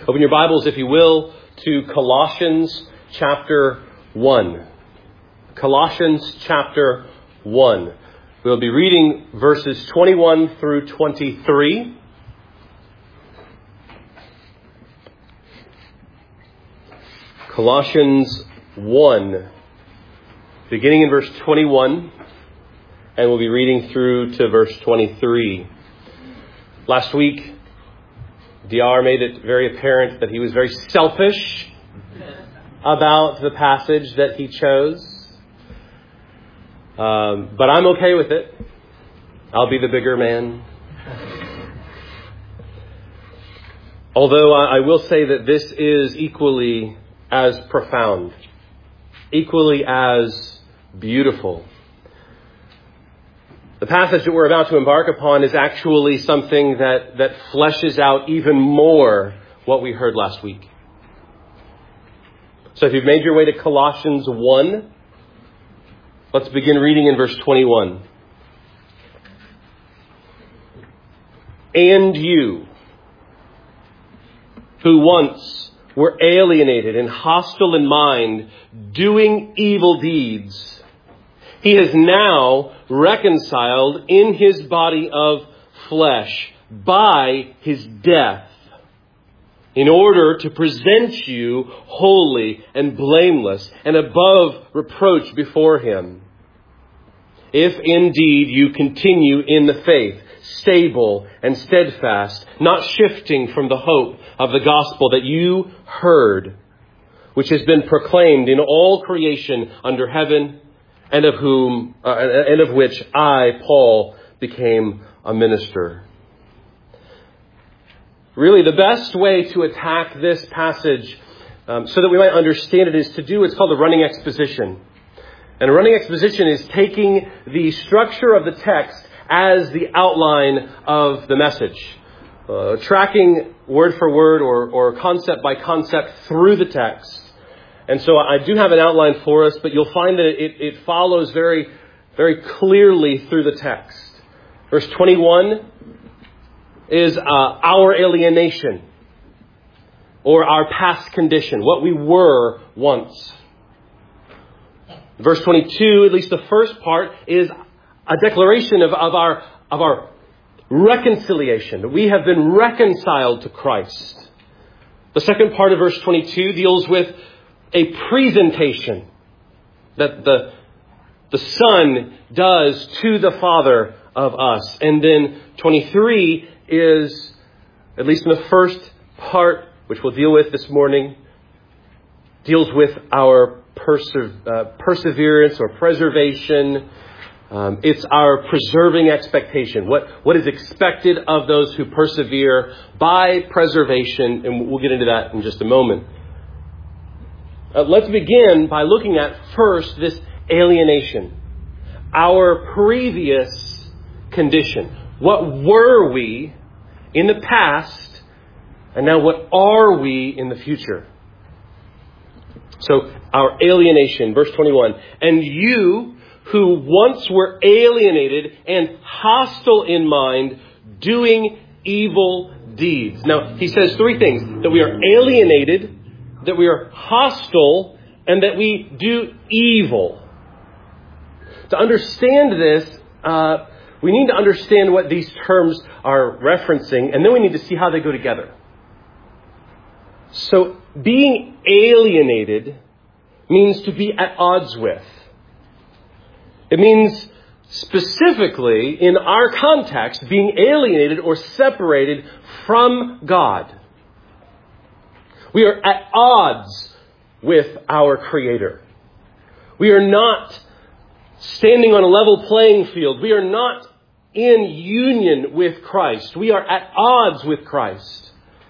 Open your Bibles, if you will, to Colossians chapter 1. Colossians chapter 1. We'll be reading verses 21 through 23. Colossians 1, beginning in verse 21, and we'll be reading through to verse 23. Last week, DR made it very apparent that he was very selfish about the passage that he chose. But I'm okay with it. I'll be the bigger man. Although I will say that this is equally as profound, equally as beautiful. The passage that we're about to embark upon is actually something that fleshes out even more what we heard last week. So if you've made your way to Colossians 1, let's begin reading in verse 21. And you, who once were alienated and hostile in mind, doing evil deeds, He has now reconciled in His body of flesh by His death, in order to present you holy and blameless and above reproach before Him. If indeed you continue in the faith, stable and steadfast, not shifting from the hope of the gospel that you heard, which has been proclaimed in all creation under heaven, and of which I, Paul, became a minister. Really, the best way to attack this passage so that we might understand it is to do what's called a running exposition. And a running exposition is taking the structure of the text as the outline of the message. Tracking word for word or concept by concept through the text. And so I do have an outline for us, but you'll find that it follows very, very clearly through the text. Verse 21 is our alienation, or our past condition, what we were once. Verse 22, at least the first part, is a declaration of our reconciliation, that we have been reconciled to Christ. The second part of verse 22 deals with a presentation that the Son does to the Father of us. And then 23 is, at least in the first part, which we'll deal with this morning, deals with our perseverance or preservation. It's our preserving expectation. What is expected of those who persevere by preservation. And we'll get into that in just a moment. Let's begin by looking at first this alienation. Our previous condition. What were we in the past, and now what are we in the future? So, our alienation, verse 21. And you who once were alienated and hostile in mind, doing evil deeds. Now, he says three things. That we are alienated, that we are hostile, and that we do evil. To understand this, we need to understand what these terms are referencing, and then we need to see how they go together. So, being alienated means to be at odds with. It means specifically, in our context, being alienated or separated from God. We are at odds with our Creator. We are not standing on a level playing field. We are not in union with Christ. We are at odds with Christ.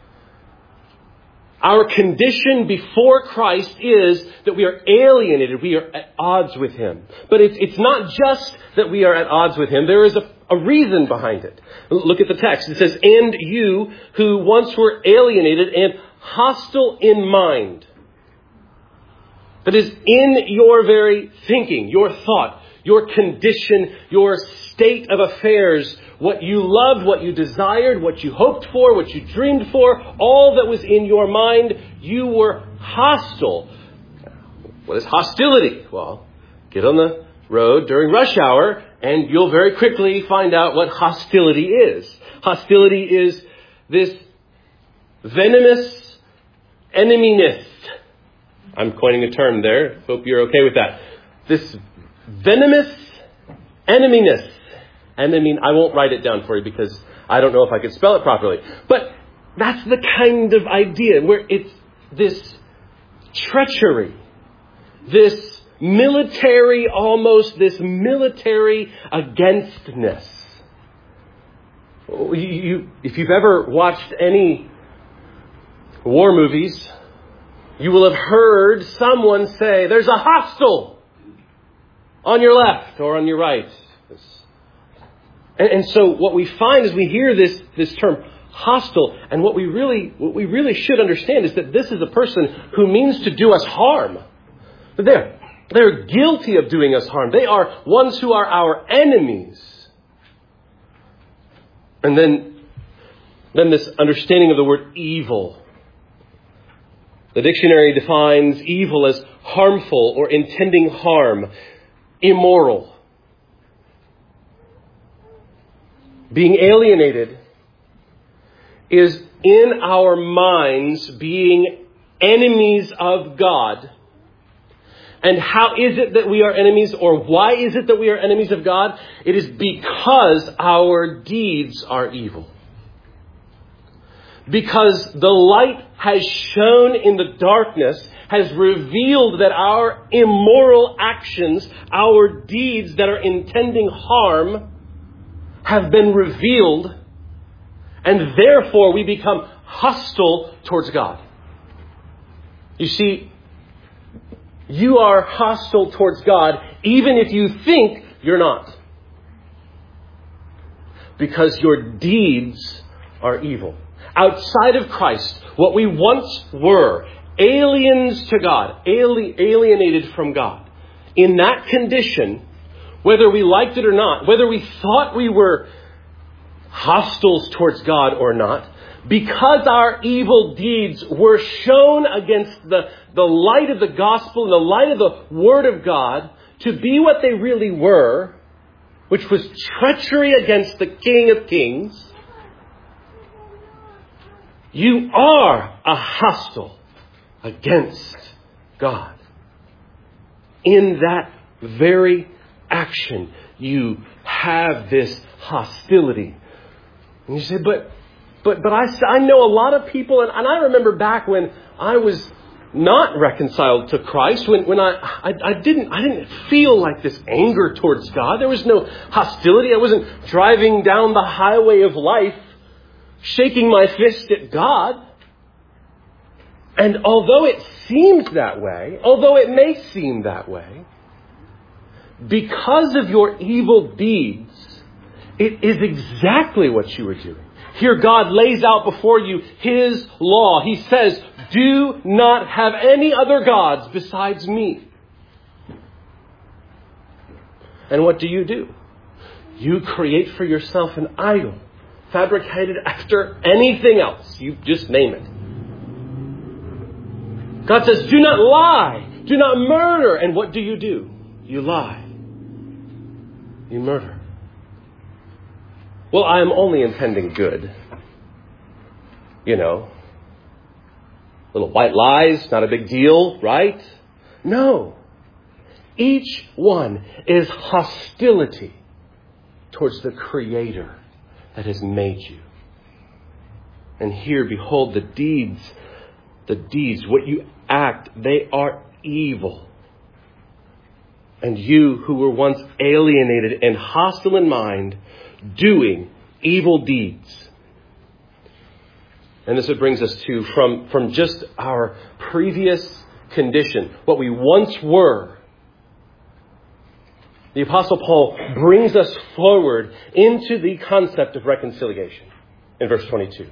Our condition before Christ is that we are alienated. We are at odds with Him. But it's not just that we are at odds with Him. There is a reason behind it. Look at the text. It says, and you who once were alienated and hostile in mind. That is, in your very thinking, your thought, your condition, your state of affairs, what you loved, what you desired, what you hoped for, what you dreamed for, all that was in your mind, you were hostile. What is hostility? Well, get on the road during rush hour and you'll very quickly find out what hostility is. Hostility is this venomous eneminess. I'm coining a term there. Hope you're okay with that. This venomous eneminess. And I won't write it down for you because I don't know if I could spell it properly. But that's the kind of idea where it's this treachery, this military, almost this military againstness. If you've ever watched any war movies, you will have heard someone say, there's a hostile on your left or on your right. And so what we find is we hear this term hostile, and what we really should understand is that this is a person who means to do us harm. They're guilty of doing us harm. They are ones who are our enemies. And then this understanding of the word evil. The dictionary defines evil as harmful or intending harm, immoral. Being alienated is in our minds being enemies of God. And how is it that we are enemies, or why is it that we are enemies of God? It is because our deeds are evil. Because the light has shone in the darkness, has revealed that our immoral actions, our deeds that are intending harm, have been revealed, and therefore we become hostile towards God. You see, you are hostile towards God even if you think you're not. Because your deeds are evil. Outside of Christ, what we once were, aliens to God, alienated from God, in that condition, whether we liked it or not, whether we thought we were hostiles towards God or not, because our evil deeds were shown against the light of the gospel and the light of the Word of God to be what they really were, which was treachery against the King of Kings, you are a hostile against God. In that very action, you have this hostility. And you say, but I know a lot of people, and I remember back when I was not reconciled to Christ, when I didn't feel like this anger towards God. There was no hostility. I wasn't driving down the highway of life shaking my fist at God. And although it seems that way, although it may seem that way, because of your evil deeds, it is exactly what you were doing. Here God lays out before you His law. He says, do not have any other gods besides me. And what do? You create for yourself an idol, fabricated after anything else. You just name it. God says, do not lie. Do not murder. And what do? You lie. You murder. Well, I am only intending good. Little white lies, not a big deal, right? No. Each one is hostility towards the Creator that has made you. And here, behold, the deeds, what you act, they are evil. And you who were once alienated and hostile in mind, doing evil deeds. And this brings us to, from just our previous condition, what we once were. The Apostle Paul brings us forward into the concept of reconciliation in verse 22.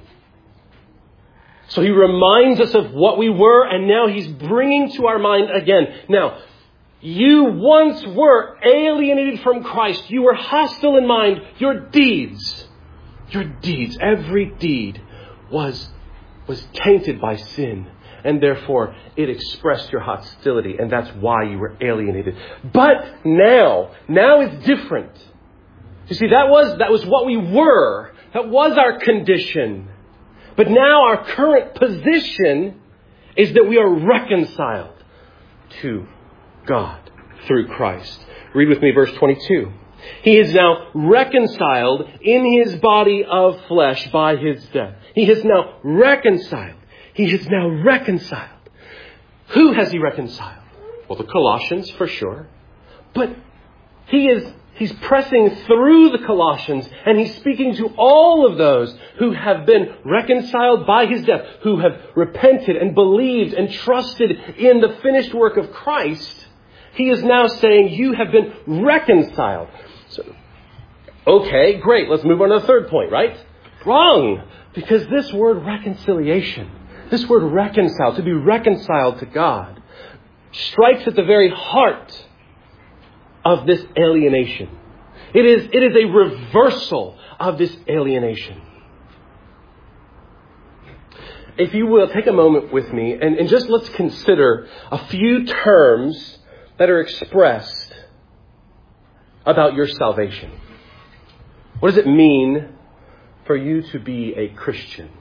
So he reminds us of what we were, and now he's bringing to our mind again. Now, You once were alienated from Christ. You were hostile in mind. Your deeds, every deed was tainted by sin. And therefore, it expressed your hostility. And that's why you were alienated. But now it's different. You see, that was what we were. That was our condition. But now our current position is that we are reconciled to God through Christ. Read with me verse 22. He is now reconciled in his body of flesh by his death. He is now reconciled. He is now reconciled. Who has he reconciled? Well, the Colossians for sure. But he's pressing through the Colossians, and he's speaking to all of those who have been reconciled by his death, who have repented and believed and trusted in the finished work of Christ. He is now saying, you have been reconciled. So, okay, great. Let's move on to the third point, right? Wrong. Because this word reconciliation, this word reconcile, to be reconciled to God, strikes at the very heart of this alienation. It is a reversal of this alienation. If you will, take a moment with me and just let's consider a few terms that are expressed about your salvation. What does it mean for you to be a Christian?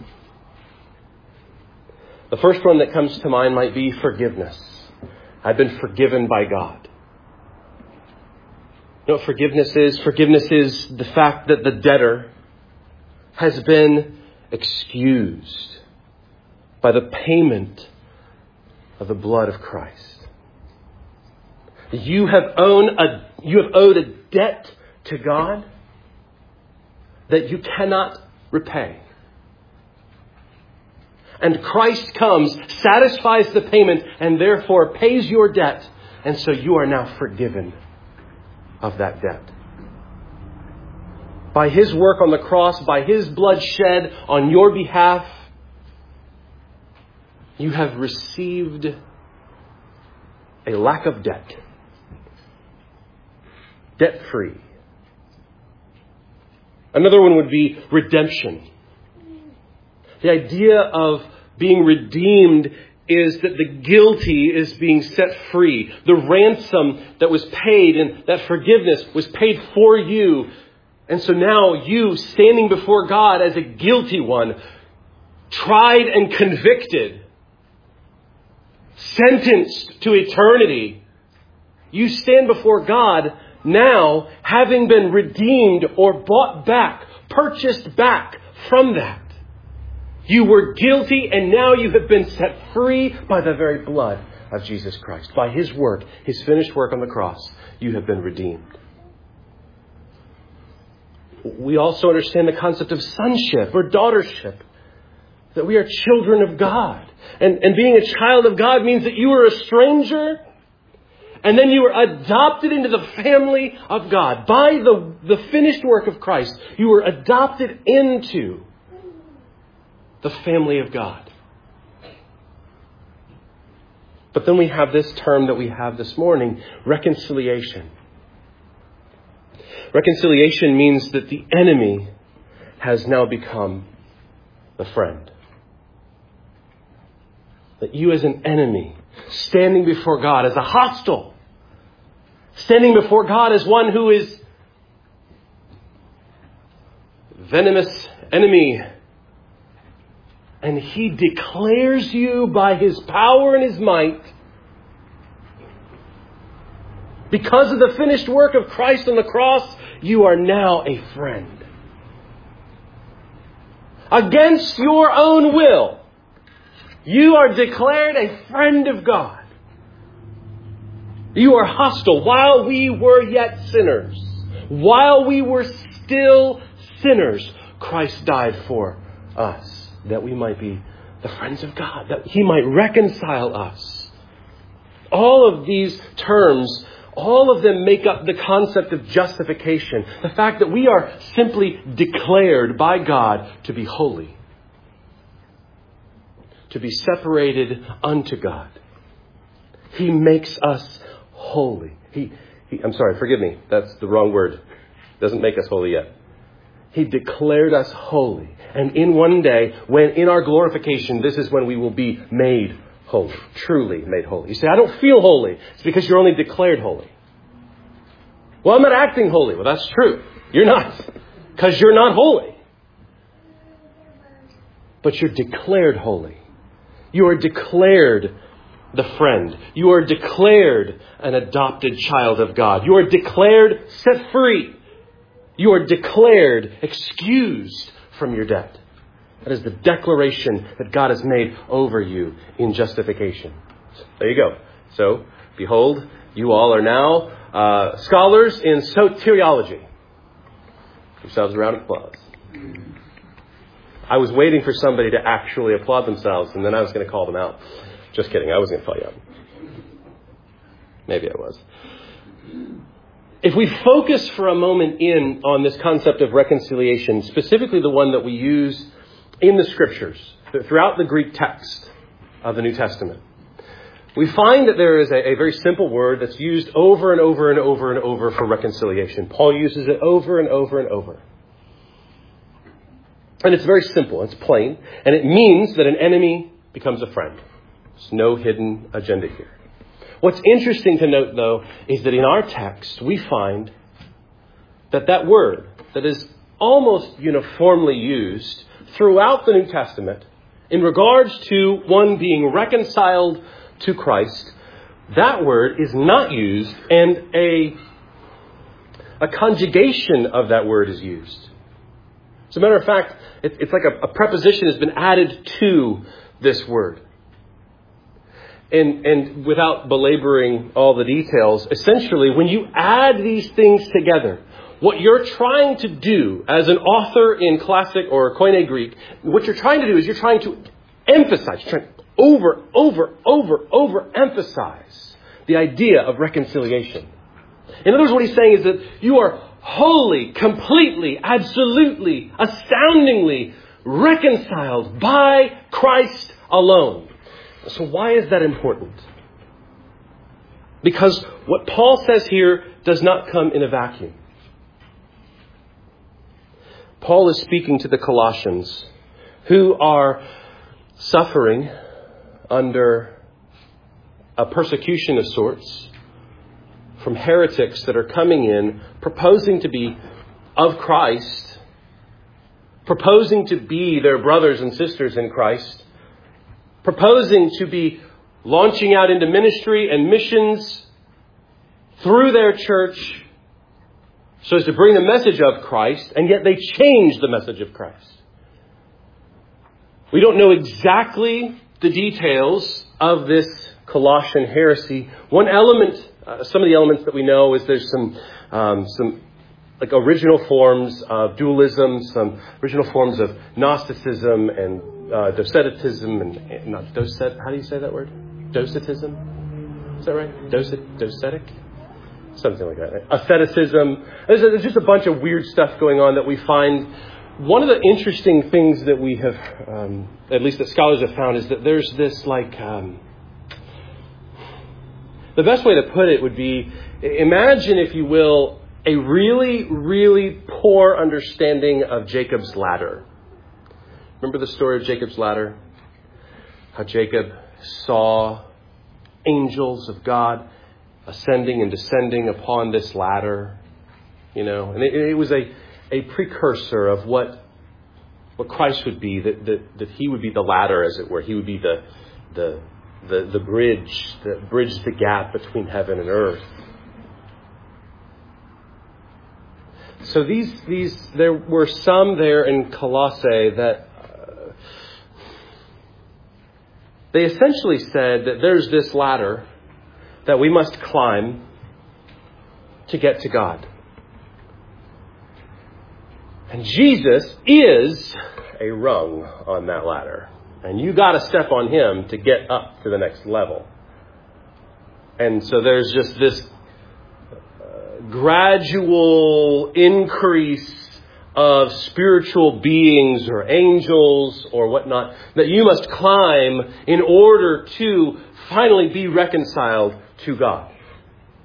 The first one that comes to mind might be forgiveness. I've been forgiven by God. You know what forgiveness is? Forgiveness is the fact that the debtor has been excused by the payment of the blood of Christ. You have owed a debt to God that you cannot repay. And Christ comes, satisfies the payment, and therefore pays your debt. And so you are now forgiven of that debt. By his work on the cross, by his blood shed on your behalf, you have received a lack of debt. Debt-free. Another one would be redemption. The idea of being redeemed is that the guilty is being set free. The ransom that was paid and that forgiveness was paid for you. And so now you, standing before God as a guilty one, tried and convicted, sentenced to eternity, you stand before God now, having been redeemed or bought back, purchased back from that. You were guilty and now you have been set free by the very blood of Jesus Christ. By his work, his finished work on the cross, you have been redeemed. We also understand the concept of sonship or daughtership, that we are children of God. And being a child of God means that you are a stranger and then you were adopted into the family of God. By the finished work of Christ, you were adopted into the family of God. But then we have this term that we have this morning, reconciliation. Reconciliation means that the enemy has now become the friend. That you as an enemy, standing before God as a hostile, standing before God as one who is venomous enemy, and he declares you by his power and his might, because of the finished work of Christ on the cross, you are now a friend. Against your own will, you are declared a friend of God. You are hostile. While we were yet sinners, while we were still sinners, Christ died for us, that we might be the friends of God, that he might reconcile us. All of these terms, all of them make up the concept of justification. The fact that we are simply declared by God to be holy, to be separated unto God. He makes us holy. I'm sorry, forgive me. That's the wrong word. Doesn't make us holy yet. He declared us holy. And in one day, when in our glorification, this is when we will be made holy. Truly made holy. You say, I don't feel holy. It's because you're only declared holy. Well, I'm not acting holy. Well, that's true. You're not. Because you're not holy. But you're declared holy. You are declared the friend. You are declared an adopted child of God. You are declared set free. You are declared excused from your debt. That is the declaration that God has made over you in justification. There you go. So, behold, you all are now scholars in soteriology. Give yourselves a round of applause. I was waiting for somebody to actually applaud themselves, and then I was going to call them out. Just kidding. I wasn't going to call you out. Maybe I was. If we focus for a moment on this concept of reconciliation, specifically the one that we use in the Scriptures, throughout the Greek text of the New Testament, we find that there is a very simple word that's used over and over and over and over for reconciliation. Paul uses it over and over and over. And it's very simple. It's plain. And it means that an enemy becomes a friend. There's no hidden agenda here. What's interesting to note, though, is that in our text, we find that word that is almost uniformly used throughout the New Testament in regards to one being reconciled to Christ, that word is not used, and a conjugation of that word is used. As a matter of fact, it's like a preposition has been added to this word. And without belaboring all the details, essentially, when you add these things together, what you're trying to do as an author in classic or Koine Greek, what you're trying to do is you're trying to emphasize, you're trying to overemphasize the idea of reconciliation. In other words, what he's saying is that you are wholly, completely, absolutely, astoundingly reconciled by Christ alone. So why is that important? Because what Paul says here does not come in a vacuum. Paul is speaking to the Colossians who are suffering under a persecution of sorts from heretics that are coming in, proposing to be of Christ, proposing to be their brothers and sisters in Christ, proposing to be launching out into ministry and missions through their church so as to bring the message of Christ, and yet they change the message of Christ. We don't know exactly the details of this Colossian heresy. One element, some of the elements that we know is there's some like original forms of dualism, some original forms of Gnosticism and Docetism and not Docet. How do you say that word? Docetism? Is that right? Docetic? Something like that. Right? Asceticism. There's just a bunch of weird stuff going on that we find. One of the interesting things that we have, at least that scholars have found, is that there's this like, the best way to put it would be, imagine, if you will, a really, really poor understanding of Jacob's ladder. Remember the story of Jacob's ladder? How Jacob saw angels of God ascending and descending upon this ladder. You know, and it was a precursor of what Christ would be, that he would be the ladder, as it were. He would be the bridge that bridged the gap between heaven and earth. So there were some there in Colossae that they essentially said that there's this ladder that we must climb to get to God. And Jesus is a rung on that ladder. And you got to step on him to get up to the next level. And so there's just this gradual increase of spiritual beings or angels or whatnot that you must climb in order to finally be reconciled to God.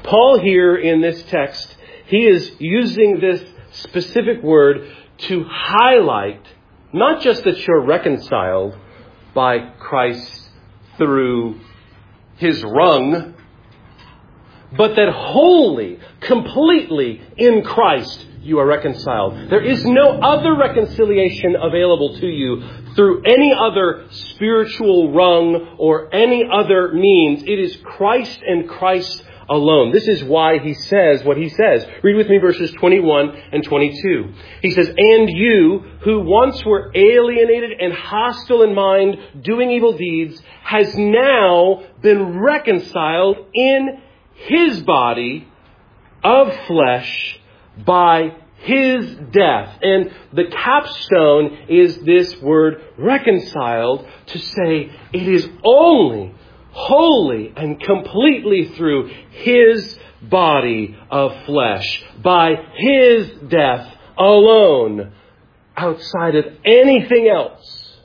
Paul here in this text, he is using this specific word to highlight not just that you're reconciled by Christ through his rung, but that wholly, completely in Christ you are reconciled. There is no other reconciliation available to you through any other spiritual rung or any other means. It is Christ and Christ alone. This is why he says what he says. Read with me verses 21 and 22. He says, "And you, who once were alienated and hostile in mind, doing evil deeds, has now been reconciled in his body of flesh by his death." And the capstone is this word reconciled, to say it is only wholly and completely through his body of flesh, by his death alone, outside of anything else,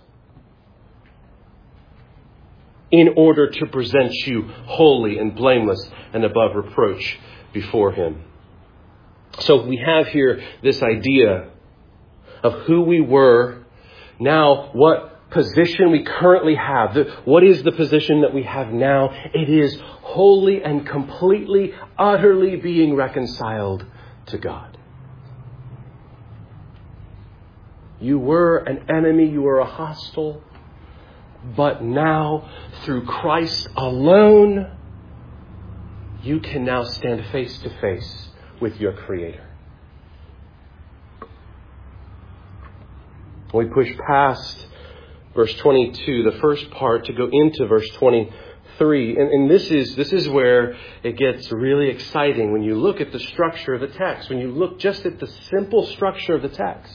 in order to present you holy and blameless and above reproach before him. So we have here this idea of who we were, now what position we currently have. What is the position that we have now? It is wholly and completely, utterly being reconciled to God. You were an enemy, you were a hostile, but now through Christ alone, you can now stand face to face with your Creator. We push past verse 22, the first part, to go into verse 23. And this is where it gets really exciting when you look at the structure of the text, when you look just at the simple structure of the text.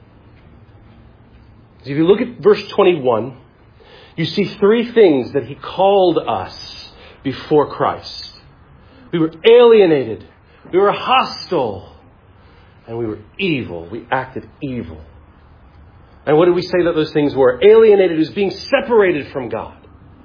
If you look at verse 21, you see three things that he called us before Christ. We were alienated, we were hostile, and we were evil. We acted evil. And what did we say that those things were? Alienated is being separated from God.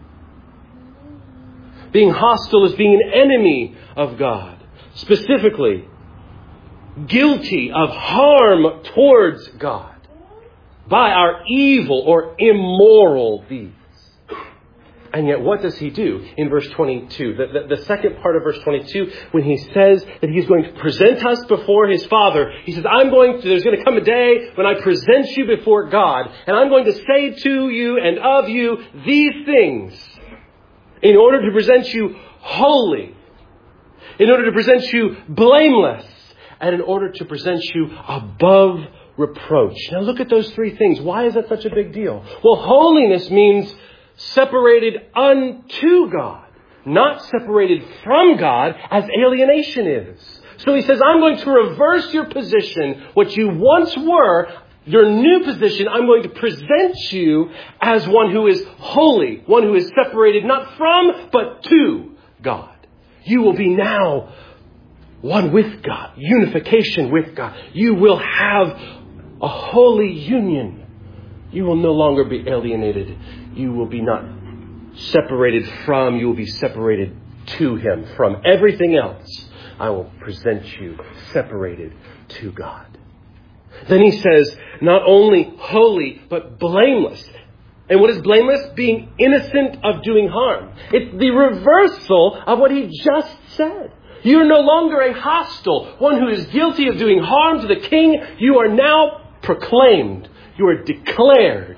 Being hostile is being an enemy of God. Specifically, guilty of harm towards God by our evil or immoral deeds. And yet what does he do in verse 22? The second part of verse 22, when he says that he's going to present us before his Father, he says, there's going to come a day when I present you before God, and I'm going to say to you and of you these things in order to present you holy, in order to present you blameless, and in order to present you above reproach. Now look at those three things. Why is that such a big deal? Well, holiness means separated unto God, not separated from God as alienation is. So he says, I'm going to reverse your position. What you once were, your new position, I'm going to present you as one who is holy, one who is separated not from, but to God. You will be now one with God, unification with God. You will have a holy union. You will no longer be alienated. You will be not separated from, you will be separated to him. From everything else, I will present you separated to God. Then he says, not only holy, but blameless. And what is blameless? Being innocent of doing harm. It's the reversal of what he just said. You're no longer a hostile, one who is guilty of doing harm to the king. You are now proclaimed. You are declared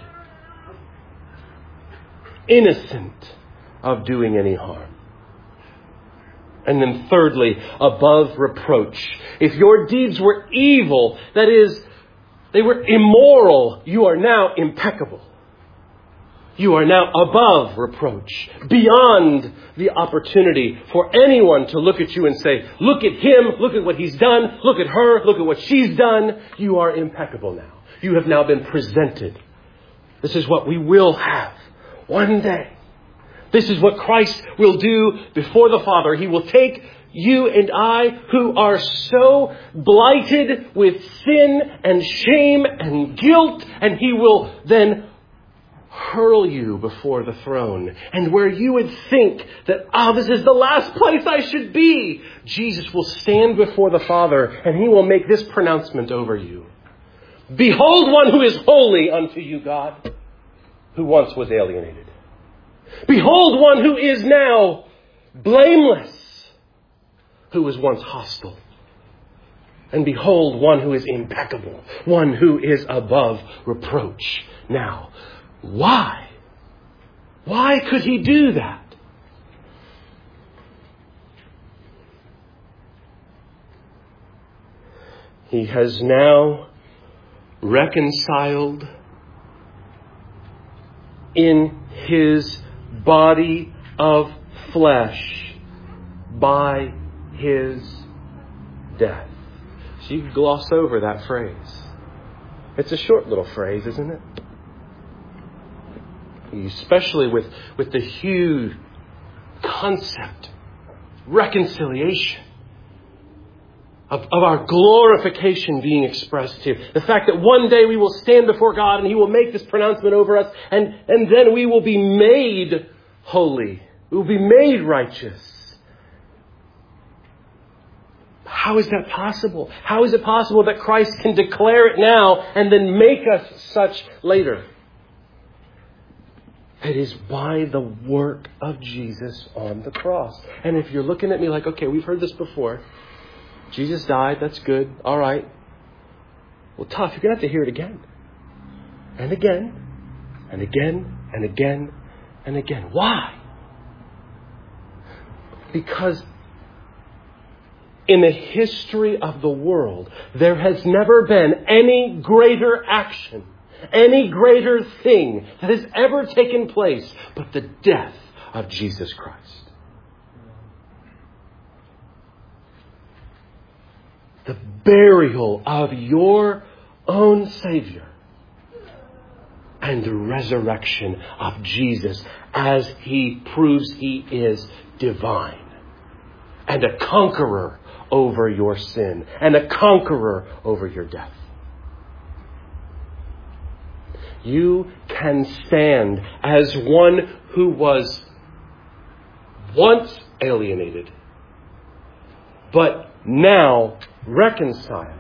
innocent of doing any harm. And then thirdly, above reproach. If your deeds were evil, that is, they were immoral, you are now impeccable. You are now above reproach, beyond the opportunity for anyone to look at you and say, look at him, look at what he's done, look at her, look at what she's done. You are impeccable now. You have now been presented. This is what we will have one day. This is what Christ will do before the Father. He will take you and I, who are so blighted with sin and shame and guilt, and he will then hurl you before the throne. And where you would think that, this is the last place I should be, Jesus will stand before the Father and he will make this pronouncement over you. Behold one who is holy unto you, God, who once was alienated. Behold one who is now blameless, who was once hostile. And behold one who is impeccable, one who is above reproach. Now, why? Why could he do that? He has now reconciled in his body of flesh by his death. So you can gloss over that phrase. It's a short little phrase, isn't it? Especially with the huge concept, reconciliation, of our glorification being expressed here. The fact that one day we will stand before God and he will make this pronouncement over us, and then we will be made holy. We will be made righteous. How is that possible? How is it possible that Christ can declare it now and then make us such later? It is by the work of Jesus on the cross. And if you're looking at me like, okay, we've heard this before. Jesus died, that's good, all right. Well, tough, you're going to have to hear it again. And again, and again, and again, and again. Why? Because in the history of the world, there has never been any greater action, any greater thing that has ever taken place but the death of Jesus Christ. The burial of your own Savior and the resurrection of Jesus as he proves he is divine and a conqueror over your sin and a conqueror over your death. You can stand as one who was once alienated, but now reconciled,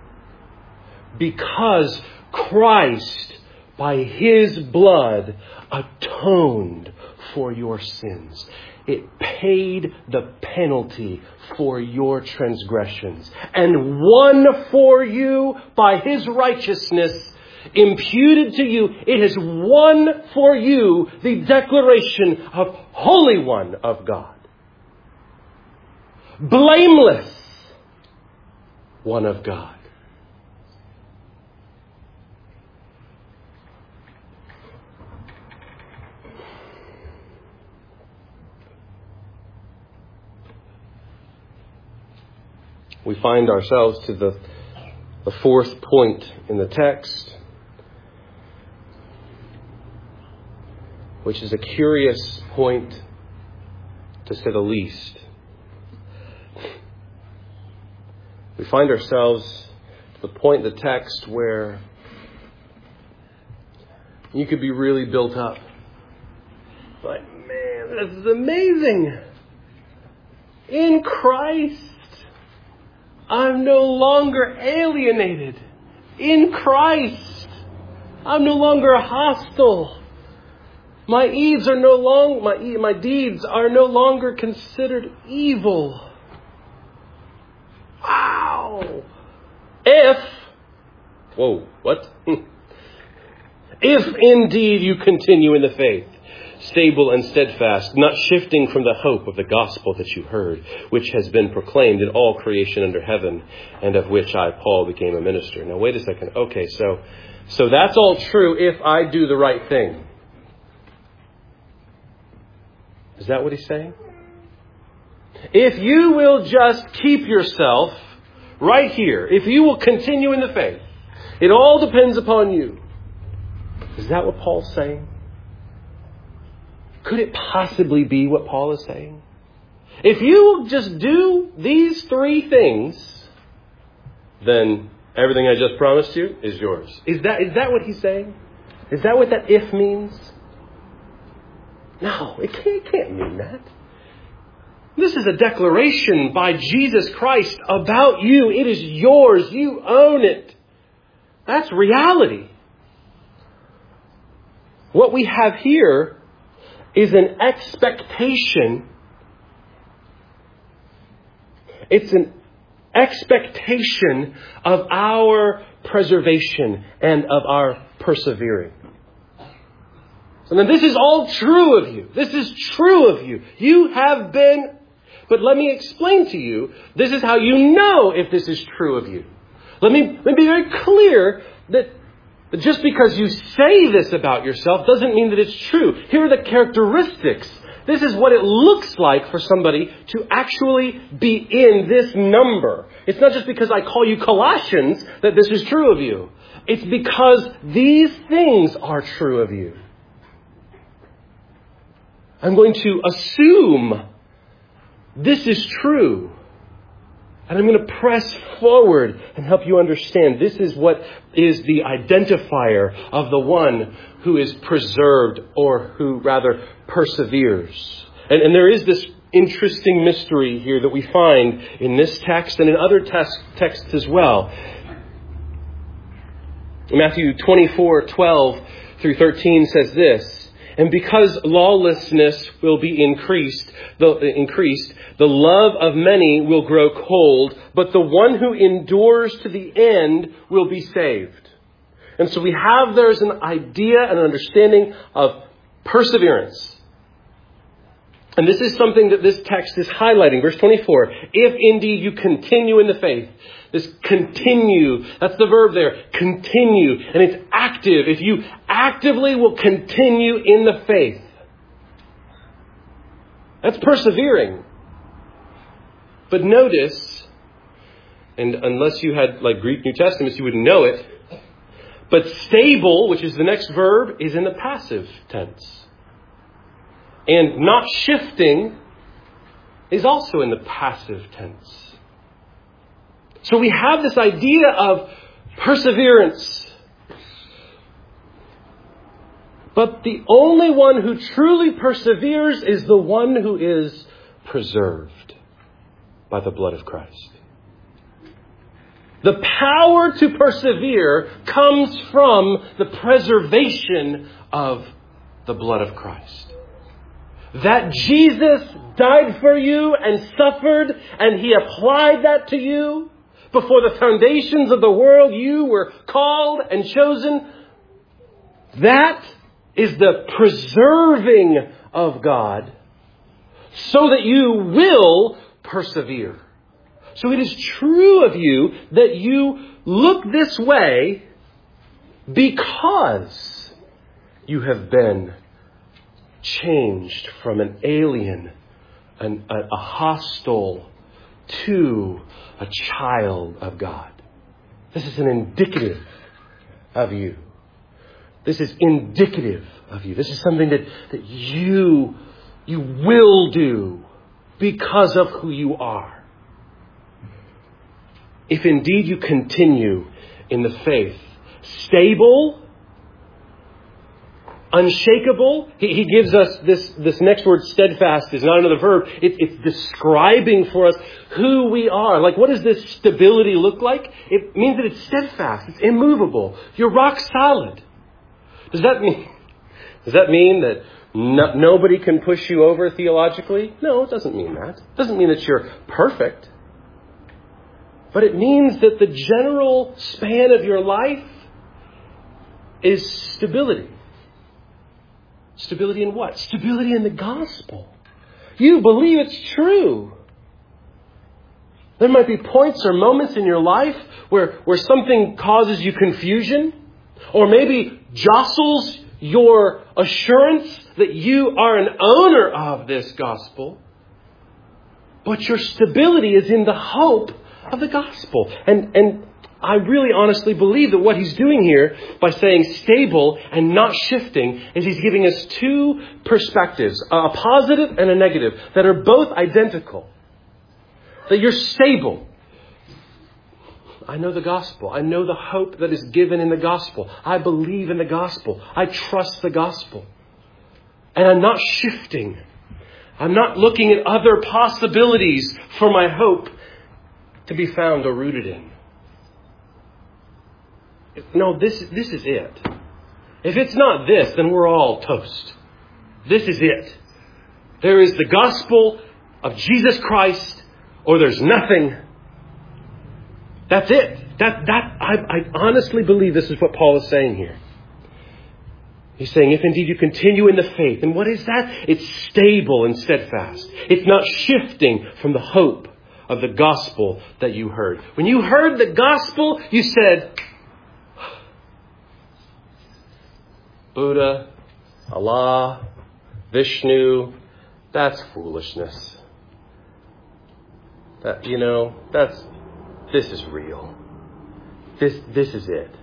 because Christ, by his blood, atoned for your sins. It paid the penalty for your transgressions and won for you by his righteousness imputed to you. It has won for you the declaration of Holy One of God. Blameless One of God. We find ourselves to the fourth point in the text, which is a curious point, to say the least. We find ourselves at the point in the text where you could be really built up. Like, man, this is amazing. In Christ, I'm no longer alienated. In Christ, I'm no longer hostile. My deeds are no longer considered evil. Wow! If indeed you continue in the faith, stable and steadfast, not shifting from the hope of the gospel that you heard, which has been proclaimed in all creation under heaven, and of which I, Paul, became a minister. Now, wait a second. Okay, so that's all true if I do the right thing. Is that what he's saying? If you will just keep yourself right here, if you will continue in the faith, it all depends upon you. Is that what Paul's saying? Could it possibly be what Paul is saying? If you will just do these three things, then everything I just promised you is yours. Is that what he's saying? Is that what that if means? No, it can't mean that. This is a declaration by Jesus Christ about you. It is yours. You own it. That's reality. What we have here is an expectation. It's an expectation of our preservation and of our persevering. So then this is all true of you. This is true of you. You have been, but let me explain to you, this is how you know if this is true of you. Let me be very clear that just because you say this about yourself doesn't mean that it's true. Here are the characteristics. This is what it looks like for somebody to actually be in this number. It's not just because I call you Colossians that this is true of you. It's because these things are true of you. I'm going to assume this is true. And I'm going to press forward and help you understand. This is what is the identifier of the one who is preserved, or who rather perseveres. And there is this interesting mystery here that we find in this text and in other texts as well. Matthew 24:12 through 13 says this. And because lawlessness will be increased, the love of many will grow cold, but the one who endures to the end will be saved. And so there's an idea and an understanding of perseverance. And this is something that this text is highlighting. Verse 24, if indeed you continue in the faith. This continue, that's the verb there, continue. And it's active. If you actively will continue in the faith. That's persevering. But notice, and unless you had like Greek New Testaments, you wouldn't know it. But stable, which is the next verb, is in the passive tense. And not shifting is also in the passive tense. So we have this idea of perseverance. But the only one who truly perseveres is the one who is preserved by the blood of Christ. The power to persevere comes from the preservation of the blood of Christ. That Jesus died for you and suffered, and He applied that to you. Before the foundations of the world, you were called and chosen. That is the preserving of God so that you will persevere. So it is true of you that you look this way because you have been changed from an alien, a hostile, to a child of God. This is an indicative of you. This is indicative of you. This is something that you will do because of who you are. If indeed you continue in the faith, stable, unshakable. He gives us this next word, steadfast, is not another verb. It's describing for us who we are. Like, what does this stability look like? It means that it's steadfast. It's immovable. You're rock solid. Does that mean that nobody can push you over theologically? No, it doesn't mean that. It doesn't mean that you're perfect. But it means that the general span of your life is stability. Stability in what? Stability in the gospel. You believe it's true. There might be points or moments in your life where something causes you confusion, or maybe jostles your assurance that you are an owner of this gospel. But your stability is in the hope of the gospel. And I really honestly believe that what he's doing here by saying stable and not shifting is he's giving us two perspectives, a positive and a negative, that are both identical. That you're stable. I know the gospel. I know the hope that is given in the gospel. I believe in the gospel. I trust the gospel. And I'm not shifting. I'm not looking at other possibilities for my hope to be found or rooted in. No, this is it. If it's not this, then we're all toast. This is it. There is the gospel of Jesus Christ, or there's nothing. That's it. I honestly believe this is what Paul is saying here. He's saying, if indeed you continue in the faith. And what is that? It's stable and steadfast. It's not shifting from the hope of the gospel that you heard. When you heard the gospel, you said, Buddha, Allah, Vishnu, that's foolishness. This is real. This is it.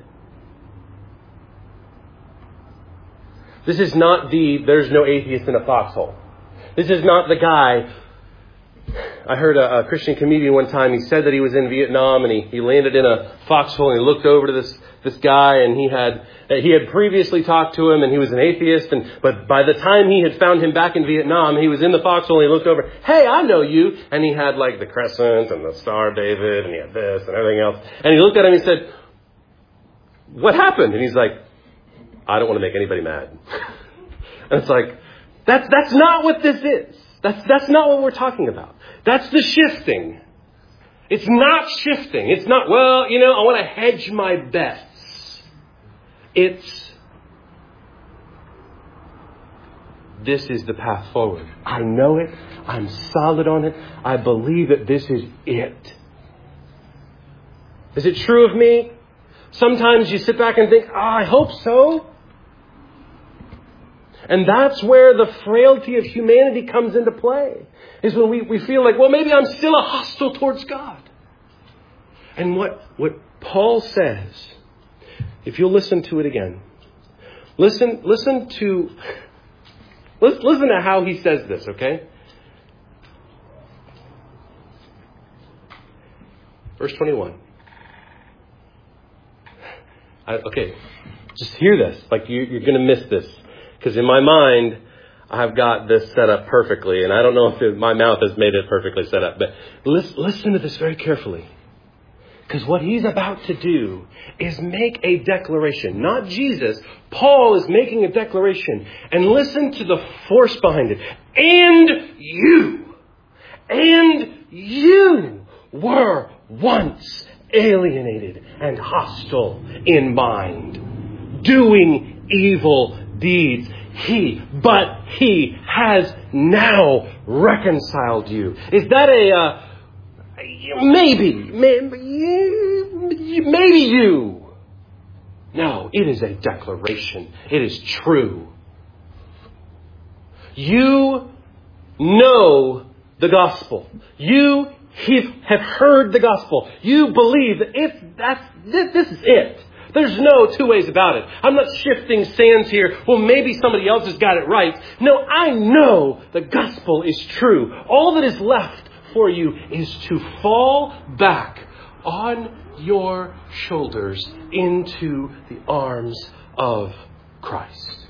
This is not there's no atheist in a foxhole. This is not the guy. I heard a Christian comedian one time, he said that he was in Vietnam and he landed in a foxhole and he looked over to this guy and he had previously talked to him and he was an atheist, but by the time he had found him back in Vietnam, he was in the foxhole and he looked over, hey, I know you. And he had like the crescent and the Star of David and he had this and everything else. And he looked at him and he said, what happened? And he's like, I don't want to make anybody mad. And it's like, that's not what this is. That's not what we're talking about. That's the shifting. It's not shifting. It's not, I want to hedge my bets. This is the path forward. I know it. I'm solid on it. I believe that this is it. Is it true of me? Sometimes you sit back and think, I hope so. And that's where the frailty of humanity comes into play. Is when we feel like, maybe I'm still hostile towards God. And what Paul says, if you'll listen to it again, listen to how he says this, okay? Verse 21. Just hear this. Like you're going to miss this. Because in my mind, I've got this set up perfectly. And I don't know if my mouth has made it perfectly set up. But listen to this very carefully. Because what he's about to do is make a declaration. Not Jesus. Paul is making a declaration. And listen to the force behind it. And you were once alienated and hostile in mind, doing evil deeds. But he has now reconciled you. Is that maybe you? No, it is a declaration. It is true. You know the gospel. You have heard the gospel. You believe that this is it. There's no two ways about it. I'm not shifting sands here. Maybe somebody else has got it right. No, I know the gospel is true. All that is left for you is to fall back on your shoulders into the arms of Christ.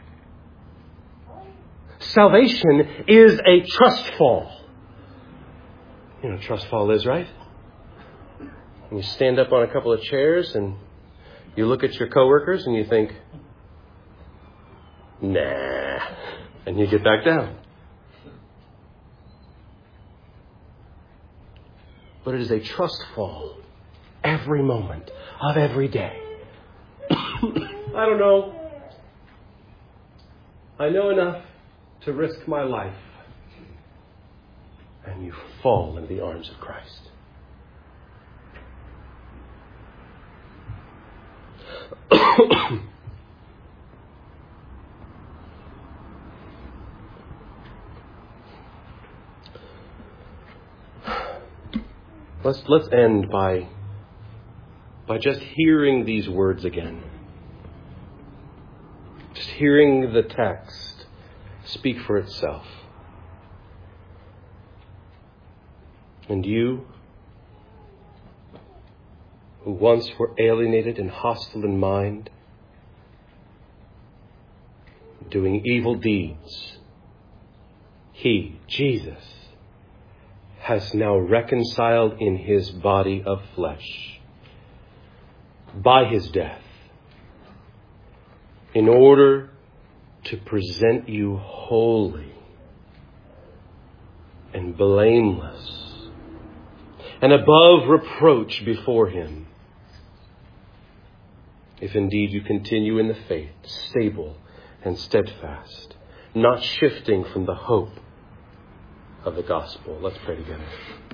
Salvation is a trust fall. You know what trust fall is, right? You stand up on a couple of chairs and you look at your coworkers and you think, nah, and you get back down. But it is a trust fall every moment of every day. I don't know. I know enough to risk my life. And you fall into the arms of Christ. Let's end by just hearing these words again. Just hearing the text speak for itself. And you who once were alienated and hostile in mind, doing evil deeds, He, Jesus, has now reconciled in His body of flesh by His death in order to present you holy and blameless and above reproach before Him, if indeed you continue in the faith, stable and steadfast, not shifting from the hope of the gospel. Let's pray together.